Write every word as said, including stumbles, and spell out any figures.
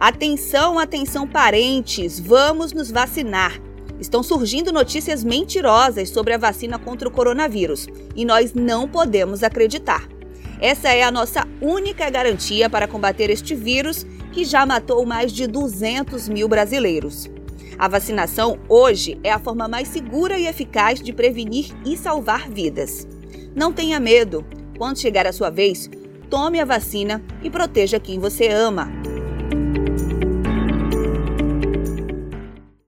Atenção, atenção parentes, vamos nos vacinar. Estão surgindo notícias mentirosas sobre a vacina contra o coronavírus e nós não podemos acreditar. Essa é a nossa única garantia para combater este vírus que já matou mais de duzentos mil brasileiros. A vacinação hoje é a forma mais segura e eficaz de prevenir e salvar vidas. Não tenha medo. Quando chegar a sua vez, tome a vacina e proteja quem você ama.